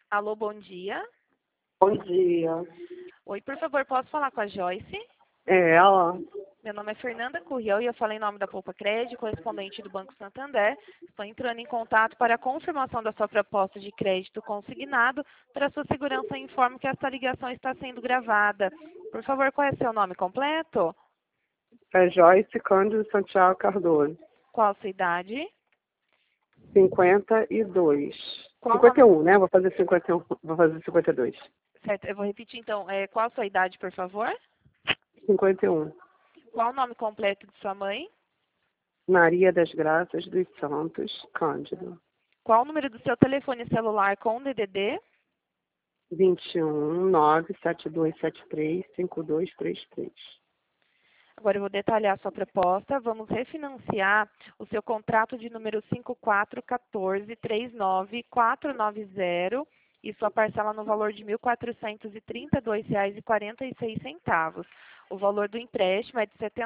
Alô, bom dia. Bom dia. Oi, por favor, posso falar com a Joyce? É ela? Meu nome é Fernanda Curriel e eu falo em nome da Poupa Crédito, correspondente do Banco Santander. Estou entrando em contato para a confirmação da sua proposta de crédito consignado. Para sua segurança, informo que esta ligação está sendo gravada. Por favor, qual é seu nome completo? É Joyce Cândido Santiago Cardoso. Qual a sua idade? 52. Qual o nome... 51, né? Vou fazer 51, vou fazer 52. Certo, eu vou repetir então. Qual a sua idade, por favor? 51. Qual o nome completo de sua mãe? Maria das Graças dos Santos Cândido. Qual o número do seu telefone celular com DDD? 21 97273 5233. Agora eu vou detalhar a sua proposta. Vamos refinanciar o seu contrato de número 5414399490 e sua parcela no valor de R$ 1.432,46. O valor do empréstimo é de R$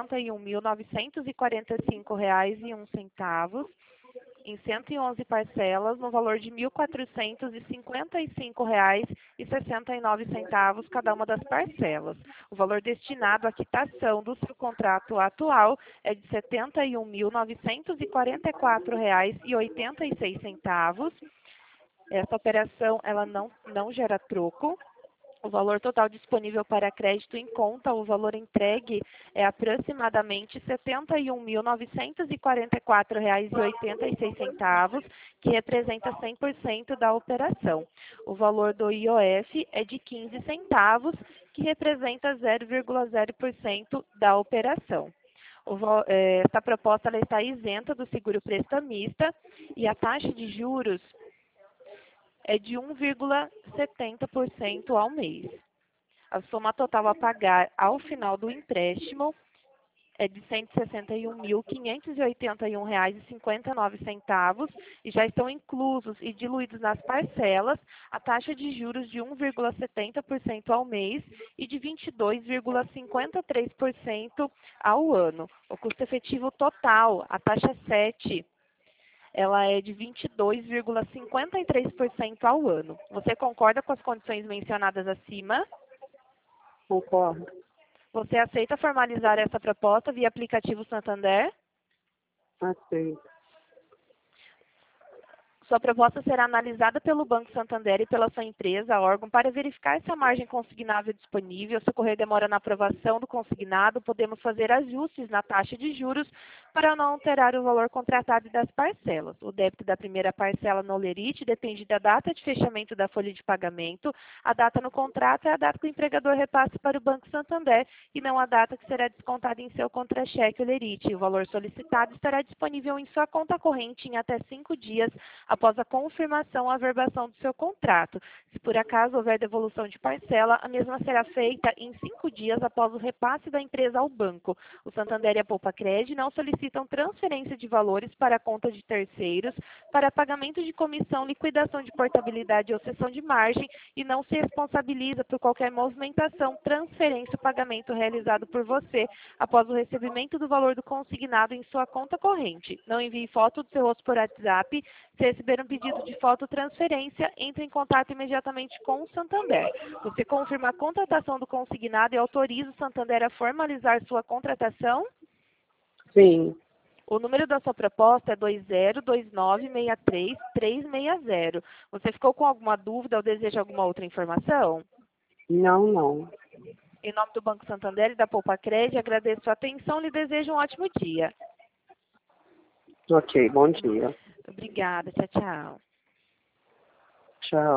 71.945,01 em 111 parcelas, no valor de R$ 1.455,69 cada uma das parcelas. O valor destinado à quitação do seu contrato atual é de R$ 71.944,86. Essa operação ela não gera troco. O valor total disponível para crédito em conta, o valor entregue é aproximadamente R$ 71.944,86, que representa 100% da operação. O valor do IOF é de 15 centavos, que representa 0,0% da operação. Esta proposta ela está isenta do seguro prestamista e a taxa de juros é de 1,70% ao mês. A soma total a pagar ao final do empréstimo é de R$ 161.581,59 e já estão inclusos e diluídos nas parcelas a taxa de juros de 1,70% ao mês e de 22,53% ao ano. O custo efetivo total, a taxa 7, ela é de 22,53% ao ano. Você concorda com as condições mencionadas acima? Concordo. Você aceita formalizar essa proposta via aplicativo Santander? Aceito. Sua proposta será analisada pelo Banco Santander e pela sua empresa, órgão, para verificar se a margem consignável é disponível. Se ocorrer demora na aprovação do consignado, podemos fazer ajustes na taxa de juros para não alterar o valor contratado e das parcelas. O débito da primeira parcela no Olerite depende da data de fechamento da folha de pagamento. A data no contrato é a data que o empregador repasse para o Banco Santander e não a data que será descontada em seu contra-cheque Olerite. O valor solicitado estará disponível em sua conta corrente em até 5 dias após a confirmação ou averbação do seu contrato. Se por acaso houver devolução de parcela, a mesma será feita em 5 dias após o repasse da empresa ao banco. O Santander e a Poupa Crédito não solicitam transferência de valores para a conta de terceiros, para pagamento de comissão, liquidação de portabilidade ou cessão de margem e não se responsabiliza por qualquer movimentação, transferência ou pagamento realizado por você após o recebimento do valor do consignado em sua conta corrente. Não envie foto do seu rosto por WhatsApp. Se receber um pedido de fototransferência, entre em contato imediatamente com o Santander. Você confirma a contratação do consignado e autoriza o Santander a formalizar sua contratação? Sim. O número da sua proposta é 202963-360. Você ficou com alguma dúvida ou deseja alguma outra informação? Não. Em nome do Banco Santander e da Poupa Crédito, agradeço a atenção e lhe desejo um ótimo dia. Ok, bom dia. Obrigada. Tchau, tchau. Tchau.